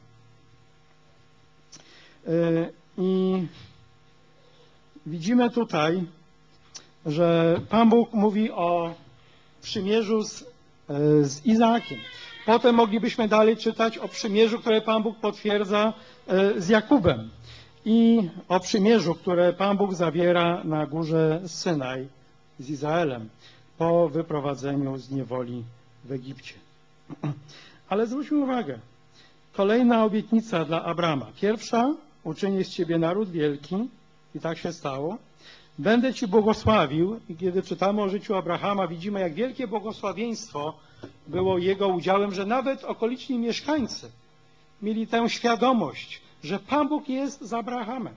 I widzimy tutaj, że Pan Bóg mówi o przymierzu z Izaakiem. Potem moglibyśmy dalej czytać o przymierzu, które Pan Bóg potwierdza z Jakubem. i o przymierzu, które Pan Bóg zawiera na górze Synaj z Izraelem po wyprowadzeniu z niewoli w Egipcie. Ale zwróćmy uwagę, kolejna obietnica dla Abrama. Pierwsza, uczynię z ciebie naród wielki, i tak się stało. Będę ci błogosławił, i kiedy czytamy o życiu Abrahama, widzimy, jak wielkie błogosławieństwo było jego udziałem, że nawet okoliczni mieszkańcy mieli tę świadomość, że Pan Bóg jest z Abrahamem.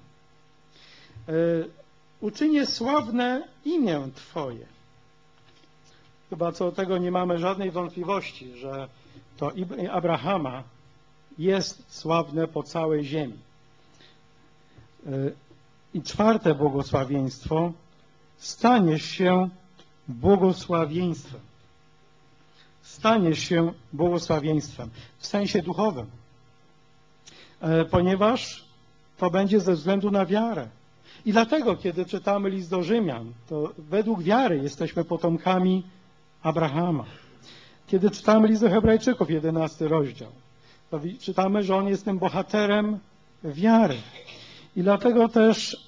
Uczynię sławne imię Twoje. Chyba co do tego nie mamy żadnej wątpliwości, że to imię Abrahama jest sławne po całej ziemi. I czwarte błogosławieństwo, staniesz się błogosławieństwem. Staniesz się błogosławieństwem w sensie duchowym, ponieważ to będzie ze względu na wiarę. I dlatego, kiedy czytamy list do Rzymian, to według wiary jesteśmy potomkami Abrahama. Kiedy czytamy list do Hebrajczyków, 11 rozdział, to czytamy, że on jest tym bohaterem wiary. I dlatego też,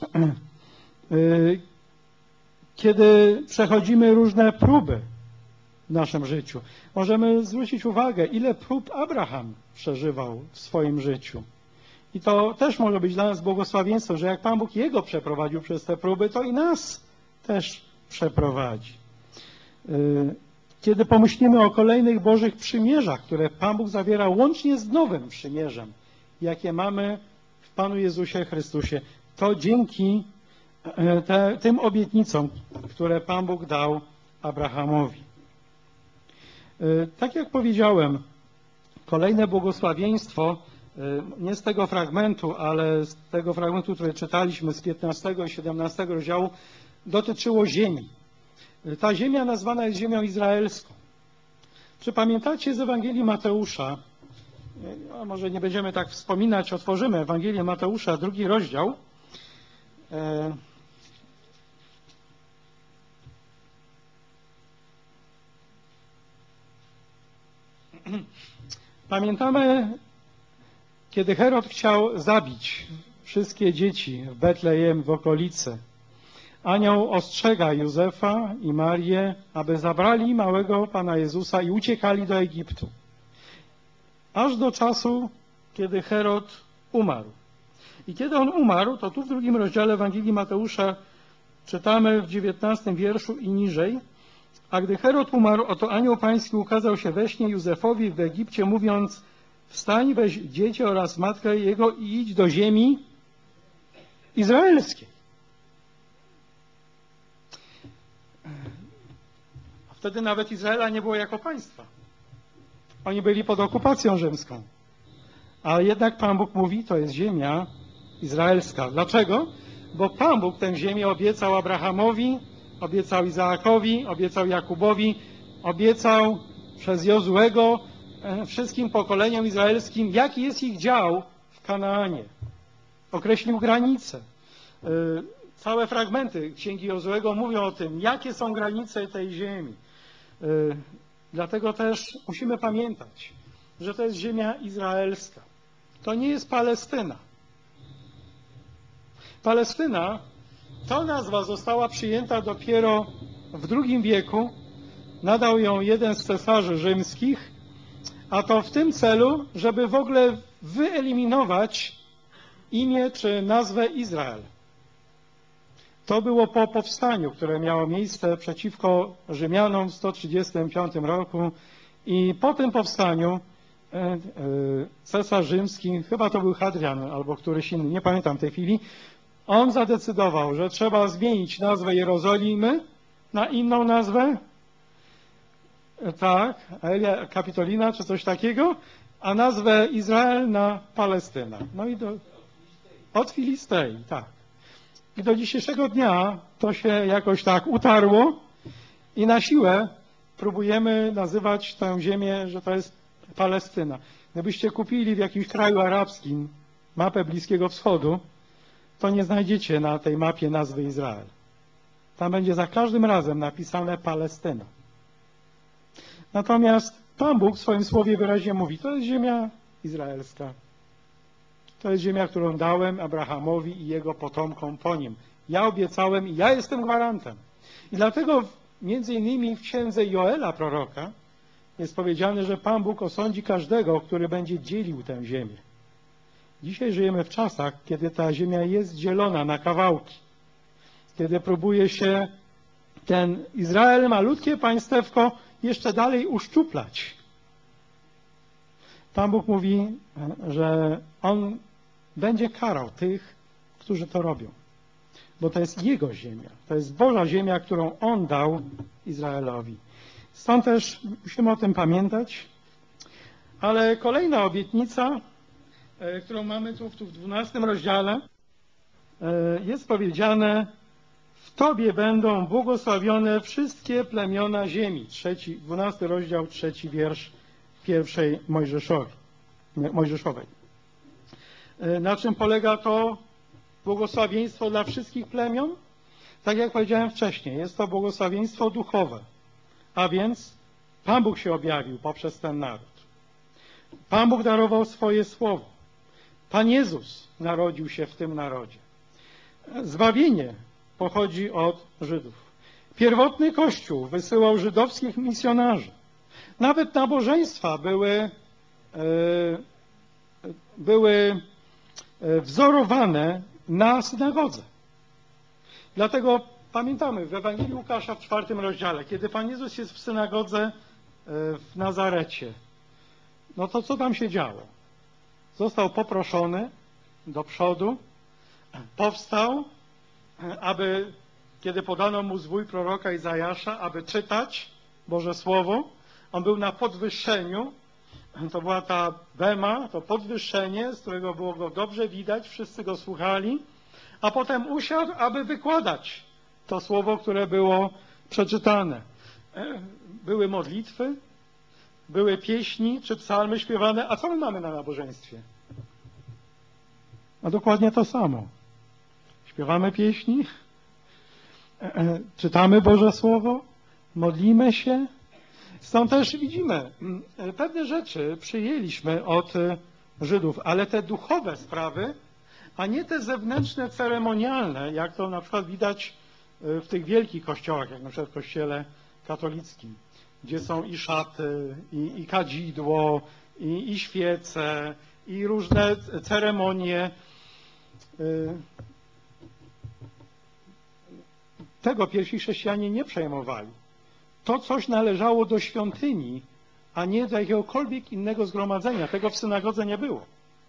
kiedy przechodzimy różne próby w naszym życiu, możemy zwrócić uwagę, ile prób Abraham przeżywał w swoim życiu. I to też może być dla nas błogosławieństwem, że jak Pan Bóg jego przeprowadził przez te próby, to i nas też przeprowadzi. Kiedy pomyślimy o kolejnych Bożych przymierzach, które Pan Bóg zawiera łącznie z nowym przymierzem, jakie mamy w Panu Jezusie Chrystusie, to dzięki tym obietnicom, które Pan Bóg dał Abrahamowi. Tak jak powiedziałem, kolejne błogosławieństwo, nie z tego fragmentu, ale z tego fragmentu, który czytaliśmy z 15 i 17 rozdziału, dotyczyło ziemi. Ta ziemia nazwana jest ziemią izraelską. Czy pamiętacie z Ewangelii Mateusza, a może nie będziemy tak wspominać, otworzymy Ewangelię Mateusza, 2 rozdział. Pamiętamy, kiedy Herod chciał zabić wszystkie dzieci w Betlejem, w okolicy, anioł ostrzega Józefa i Marię, aby zabrali małego Pana Jezusa i uciekali do Egiptu. Aż do czasu, kiedy Herod umarł. I kiedy on umarł, to tu w 2 rozdziale Ewangelii Mateusza czytamy w 19 wierszu i niżej. A gdy Herod umarł, oto anioł pański ukazał się we śnie Józefowi w Egipcie, mówiąc: wstań, weź dziecię oraz matkę jego i idź do ziemi izraelskiej. A wtedy nawet Izraela nie było jako państwa. Oni byli pod okupacją rzymską. Ale jednak Pan Bóg mówi, to jest ziemia izraelska. Dlaczego? Bo Pan Bóg tę ziemię obiecał Abrahamowi, obiecał Izaakowi, obiecał Jakubowi, obiecał przez Jozuego wszystkim pokoleniom izraelskim, jaki jest ich dział w Kanaanie. Określił granice. Całe fragmenty Księgi Jozuego mówią o tym, jakie są granice tej ziemi. Dlatego też musimy pamiętać, że to jest ziemia izraelska. To nie jest Palestyna. Palestyna, ta nazwa została przyjęta dopiero w II wieku. Nadał ją jeden z cesarzy rzymskich, a to w tym celu, żeby w ogóle wyeliminować imię czy nazwę Izrael. To było po powstaniu, które miało miejsce przeciwko Rzymianom w 135 roku i po tym powstaniu cesarz rzymski, chyba to był Hadrian albo któryś inny, nie pamiętam w tej chwili, on zadecydował, że trzeba zmienić nazwę Jerozolimy na inną nazwę, tak, Aelia Capitolina czy coś takiego, a nazwę Izrael na Palestyna. No i od Filistei, tak. I do dzisiejszego dnia to się jakoś tak utarło i na siłę próbujemy nazywać tę ziemię, że to jest Palestyna. Gdybyście kupili w jakimś kraju arabskim mapę Bliskiego Wschodu, to nie znajdziecie na tej mapie nazwy Izrael. Tam będzie za każdym razem napisane Palestyna. Natomiast Pan Bóg w swoim słowie wyraźnie mówi, to jest ziemia izraelska. To jest ziemia, którą dałem Abrahamowi i jego potomkom po nim. Ja obiecałem i ja jestem gwarantem. I dlatego między innymi w księdze Joela proroka jest powiedziane, że Pan Bóg osądzi każdego, który będzie dzielił tę ziemię. Dzisiaj żyjemy w czasach, kiedy ta ziemia jest dzielona na kawałki. Kiedy próbuje się ten Izrael, malutkie państewko, jeszcze dalej uszczuplać. Pan Bóg mówi, że On będzie karał tych, którzy to robią. Bo to jest Jego ziemia. To jest Boża ziemia, którą On dał Izraelowi. Stąd też musimy o tym pamiętać. Ale kolejna obietnica, którą mamy tu w 12 rozdziale, jest powiedziane: w Tobie będą błogosławione wszystkie plemiona ziemi. 12 rozdział, 3 wiersz pierwszej Mojżeszowej. Na czym polega to błogosławieństwo dla wszystkich plemion? Tak jak powiedziałem wcześniej, jest to błogosławieństwo duchowe. A więc Pan Bóg się objawił poprzez ten naród. Pan Bóg darował swoje słowo. Pan Jezus narodził się w tym narodzie. Zbawienie pochodzi od Żydów. Pierwotny Kościół wysyłał żydowskich misjonarzy. Nawet nabożeństwa były wzorowane na synagodze. Dlatego pamiętamy w Ewangelii Łukasza w 4 rozdziale, kiedy Pan Jezus jest w synagodze w Nazarecie, no to co tam się działo? Został poproszony do przodu, powstał, aby, kiedy podano mu zwój proroka Izajasza, aby czytać Boże Słowo. On był na podwyższeniu. To była ta bema, to podwyższenie, z którego było go dobrze widać, wszyscy go słuchali, a potem usiadł, aby wykładać to słowo, które było przeczytane. Były modlitwy, były pieśni czy psalmy śpiewane. A co my mamy na nabożeństwie? A dokładnie to samo. Śpiewamy pieśni, czytamy Boże Słowo, modlimy się. Stąd też widzimy, pewne rzeczy przyjęliśmy od Żydów, ale te duchowe sprawy, a nie te zewnętrzne, ceremonialne, jak to na przykład widać w tych wielkich kościołach, jak na przykład w kościele katolickim, gdzie są i szaty, i kadzidło, i świece, i różne ceremonie. Tego pierwsi chrześcijanie nie przejmowali. To coś należało do świątyni, a nie do jakiegokolwiek innego zgromadzenia. Tego w synagodze nie było.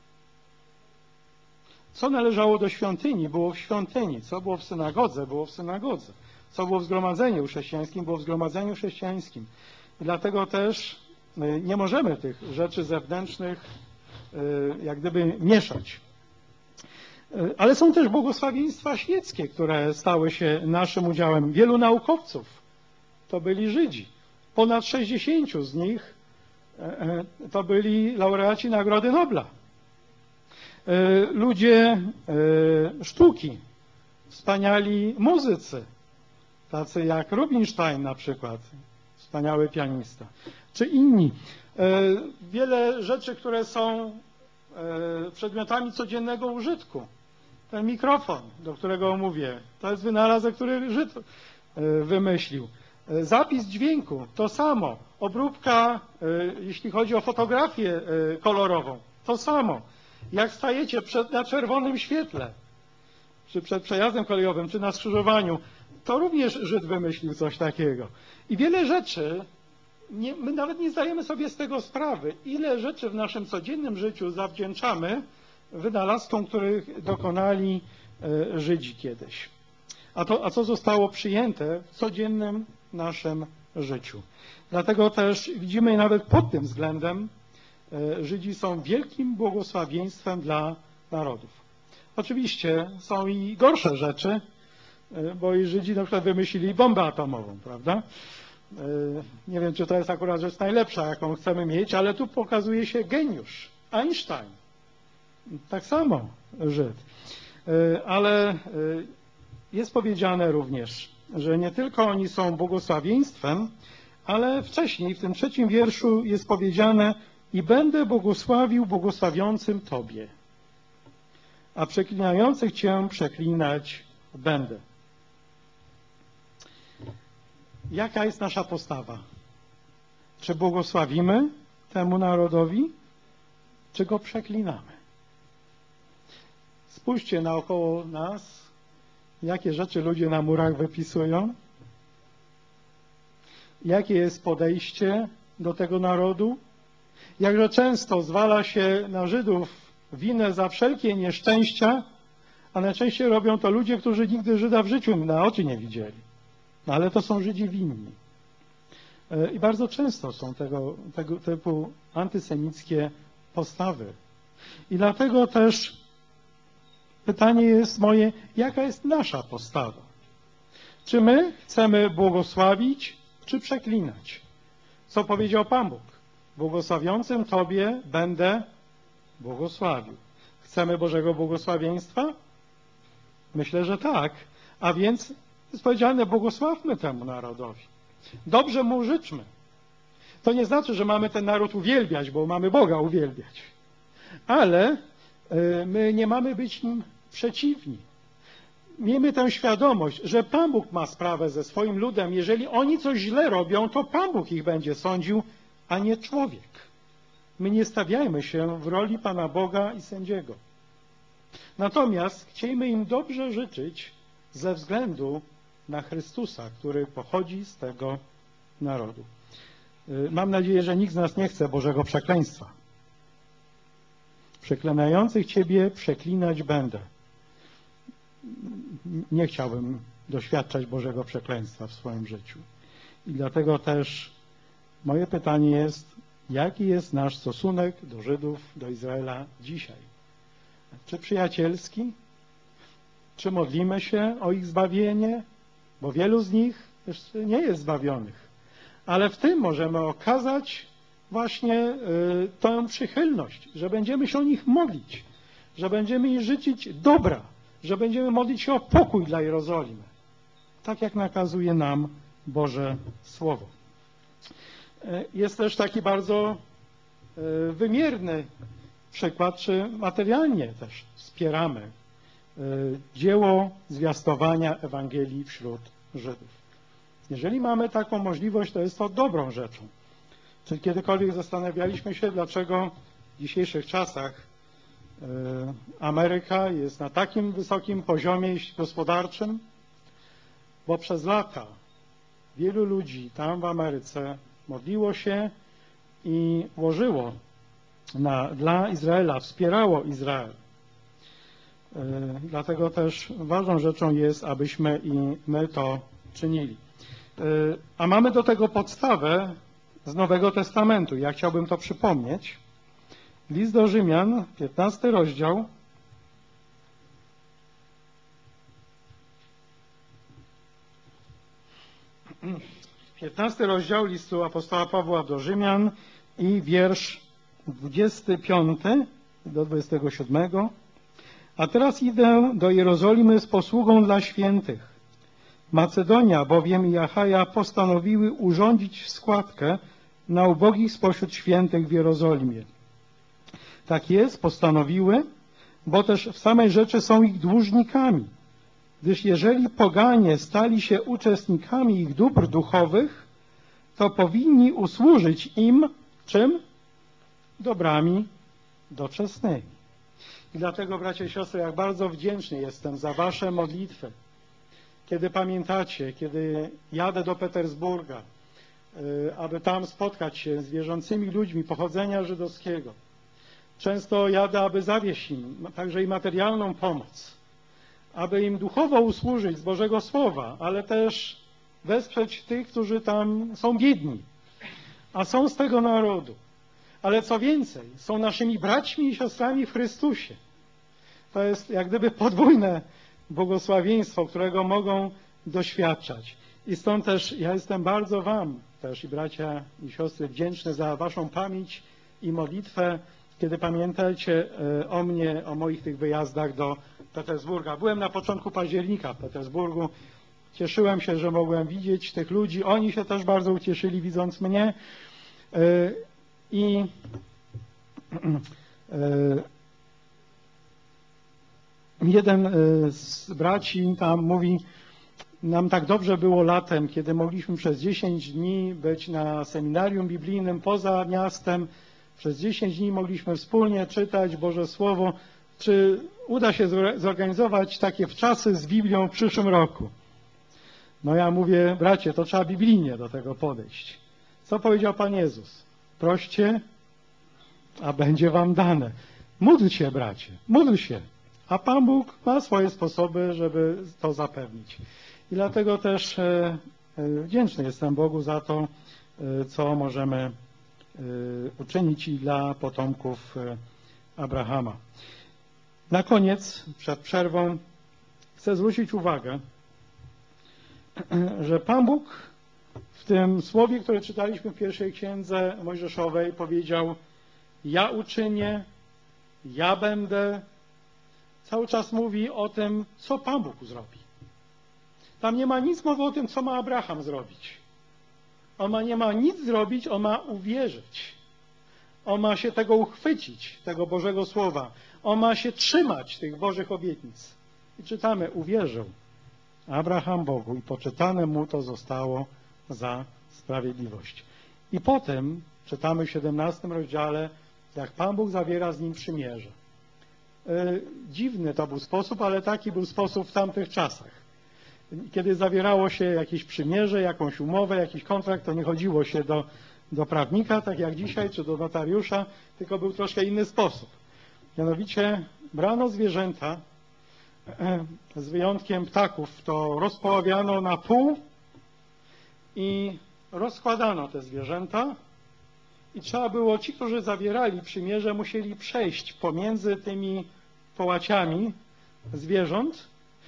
Co należało do świątyni, było w świątyni. Co było w synagodze, było w synagodze. Co było w zgromadzeniu chrześcijańskim, było w zgromadzeniu chrześcijańskim. I dlatego też nie możemy tych rzeczy zewnętrznych jak gdyby mieszać. Ale są też błogosławieństwa świeckie, które stały się naszym udziałem. Wielu naukowców to byli Żydzi. Ponad 60 z nich to byli laureaci Nagrody Nobla. Ludzie sztuki, wspaniali muzycy, tacy jak Rubinstein na przykład, wspaniały pianista, czy inni. Wiele rzeczy, które są przedmiotami codziennego użytku. Ten mikrofon, do którego mówię, to jest wynalazek, który Żyd wymyślił. Zapis dźwięku, to samo. Obróbka, jeśli chodzi o fotografię kolorową, to samo. Jak stajecie na czerwonym świetle, czy przed przejazdem kolejowym, czy na skrzyżowaniu, to również Żyd wymyślił coś takiego. I wiele rzeczy, my nawet nie zdajemy sobie z tego sprawy, ile rzeczy w naszym codziennym życiu zawdzięczamy wynalazkom, których dokonali Żydzi kiedyś. A co zostało przyjęte w codziennym naszym życiu. Dlatego też widzimy nawet pod tym względem Żydzi są wielkim błogosławieństwem dla narodów. Oczywiście są i gorsze rzeczy, bo i Żydzi na przykład wymyślili bombę atomową, prawda? Nie wiem, czy to jest akurat rzecz najlepsza, jaką chcemy mieć, ale tu pokazuje się geniusz. Einstein. Tak samo Żyd. Ale jest powiedziane również, że nie tylko oni są błogosławieństwem, ale wcześniej, w tym 3 wierszu jest powiedziane: i będę błogosławił błogosławiącym Tobie. a przeklinających Cię przeklinać będę. Jaka jest nasza postawa? Czy błogosławimy temu narodowi, czy go przeklinamy? Spójrzcie naokoło nas, jakie rzeczy ludzie na murach wypisują, jakie jest podejście do tego narodu, jakże często zwala się na Żydów winę za wszelkie nieszczęścia, a najczęściej robią to ludzie, którzy nigdy Żyda w życiu na oczy nie widzieli. No ale to są Żydzi winni. I bardzo często są tego typu antysemickie postawy. I dlatego też pytanie jest moje, jaka jest nasza postawa? Czy my chcemy błogosławić, czy przeklinać? Co powiedział Pan Bóg? Błogosławiącym Tobie będę błogosławił. Chcemy Bożego błogosławieństwa? Myślę, że tak. A więc jest powiedziane, błogosławmy temu narodowi. Dobrze mu życzmy. To nie znaczy, że mamy ten naród uwielbiać, bo mamy Boga uwielbiać. Ale my nie mamy być nim przeciwni. Miejmy tę świadomość, że Pan Bóg ma sprawę ze swoim ludem. Jeżeli oni coś źle robią, to Pan Bóg ich będzie sądził, a nie człowiek. My nie stawiajmy się w roli Pana Boga i sędziego. Natomiast chciejmy im dobrze życzyć ze względu na Chrystusa, który pochodzi z tego narodu. Mam nadzieję, że nikt z nas nie chce Bożego przekleństwa. Przeklinających Ciebie przeklinać będę. Nie chciałbym doświadczać Bożego przekleństwa w swoim życiu. I dlatego też moje pytanie jest, jaki jest nasz stosunek do Żydów, do Izraela dzisiaj? Czy przyjacielski? Czy modlimy się o ich zbawienie? Bo wielu z nich jeszcze nie jest zbawionych. Ale w tym możemy okazać właśnie tę przychylność, że będziemy się o nich modlić, że będziemy im życzyć dobra, że będziemy modlić się o pokój dla Jerozolimy. Tak jak nakazuje nam Boże Słowo. Jest też taki bardzo wymierny przykład, czy materialnie też wspieramy dzieło zwiastowania Ewangelii wśród Żydów. Jeżeli mamy taką możliwość, to jest to dobrą rzeczą. Czy kiedykolwiek zastanawialiśmy się, dlaczego w dzisiejszych czasach Ameryka jest na takim wysokim poziomie gospodarczym? Bo przez lata wielu ludzi tam w Ameryce modliło się i łożyło dla Izraela, wspierało Izrael. Dlatego też ważną rzeczą jest, abyśmy i my to czynili. A mamy do tego podstawę z Nowego Testamentu. Ja chciałbym to przypomnieć. List do Rzymian, 15 rozdział. Rozdział listu apostoła Pawła do Rzymian i wiersz 25 do 27. A teraz idę do Jerozolimy z posługą dla świętych. Macedonia bowiem i Achaja postanowiły urządzić składkę na ubogich spośród świętych w Jerozolimie. Tak jest, postanowiły, bo też w samej rzeczy są ich dłużnikami, gdyż jeżeli poganie stali się uczestnikami ich dóbr duchowych, to powinni usłużyć im czym? Dobrami doczesnymi. I dlatego, bracia i siostry, jak bardzo wdzięczny jestem za wasze modlitwy. Kiedy pamiętacie, kiedy jadę do Petersburga, aby tam spotkać się z wierzącymi ludźmi pochodzenia żydowskiego. Często jadę, aby zawieźć im także i materialną pomoc, aby im duchowo usłużyć z Bożego Słowa, ale też wesprzeć tych, którzy tam są biedni, a są z tego narodu. Ale co więcej, są naszymi braćmi i siostrami w Chrystusie. To jest jak gdyby podwójne błogosławieństwo, którego mogą doświadczać. I stąd też ja jestem bardzo wam też i bracia i siostry wdzięczny za waszą pamięć i modlitwę, kiedy pamiętacie o mnie, o moich tych wyjazdach do Petersburga. Byłem na początku października w Petersburgu. Cieszyłem się, że mogłem widzieć tych ludzi. Oni się też bardzo ucieszyli, widząc mnie. I jeden z braci tam mówi, nam tak dobrze było latem, kiedy mogliśmy przez 10 dni być na seminarium biblijnym poza miastem. Przez 10 dni mogliśmy wspólnie czytać Boże Słowo. Czy uda się zorganizować takie wczasy z Biblią w przyszłym roku? No ja mówię, bracie, to trzeba biblijnie do tego podejść. Co powiedział Pan Jezus? Proście, a będzie wam dane. Módl się, bracie, módl się. A Pan Bóg ma swoje sposoby, żeby to zapewnić. I dlatego też wdzięczny jestem Bogu za to, co możemy uczynić i dla potomków Abrahama. Na koniec, przed przerwą, chcę zwrócić uwagę, że Pan Bóg w tym słowie, które czytaliśmy w pierwszej księdze Mojżeszowej, powiedział: ja uczynię, ja będę. Cały czas mówi o tym, co Pan Bóg zrobi. Tam nie ma nic mowy o tym, co ma Abraham zrobić. On nie ma nic zrobić, on ma uwierzyć. On ma się tego uchwycić, tego Bożego Słowa. On ma się trzymać tych Bożych obietnic. I czytamy, uwierzył Abraham Bogu i poczytane mu to zostało za sprawiedliwość. I potem czytamy w 17 rozdziale, jak Pan Bóg zawiera z nim przymierze. Dziwny to był sposób, ale taki był sposób w tamtych czasach. Kiedy zawierało się jakieś przymierze, jakąś umowę, jakiś kontrakt, to nie chodziło się do prawnika, tak jak dzisiaj, czy do notariusza, tylko był troszkę inny sposób. Mianowicie brano zwierzęta, z wyjątkiem ptaków, to rozpoławiano na pół i rozkładano te zwierzęta i trzeba było, ci, którzy zawierali przymierze, musieli przejść pomiędzy tymi połaciami zwierząt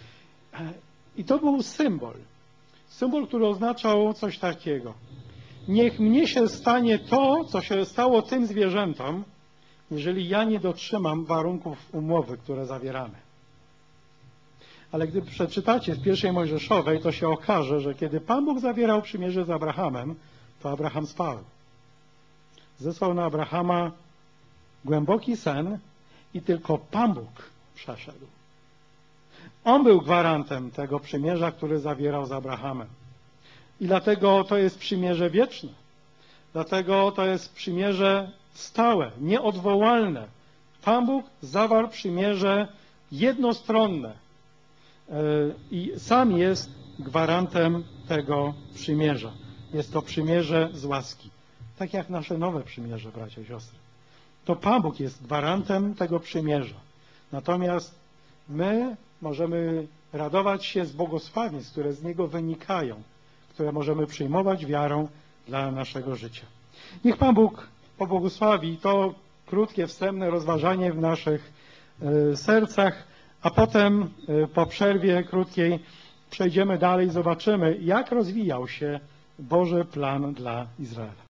i to był symbol. Symbol, który oznaczał coś takiego. Niech mnie się stanie to, co się stało tym zwierzętom, jeżeli ja nie dotrzymam warunków umowy, które zawieramy. Ale gdy przeczytacie w pierwszej Mojżeszowej, to się okaże, że kiedy Pan Bóg zawierał przymierze z Abrahamem, to Abraham spał. Zesłał na Abrahama głęboki sen i tylko Pan Bóg przeszedł. On był gwarantem tego przymierza, który zawierał z Abrahamem. I dlatego to jest przymierze wieczne. Dlatego to jest przymierze stałe, nieodwołalne. Pan Bóg zawarł przymierze jednostronne i sam jest gwarantem tego przymierza. Jest to przymierze z łaski. Tak jak nasze nowe przymierze, bracia i siostry. To Pan Bóg jest gwarantem tego przymierza. Natomiast my możemy radować się z błogosławieństw, które z niego wynikają, które możemy przyjmować wiarą dla naszego życia. Niech Pan Bóg pobłogosławi to krótkie, wstępne rozważanie w naszych sercach, a potem po przerwie krótkiej przejdziemy dalej i zobaczymy, jak rozwijał się Boży plan dla Izraela.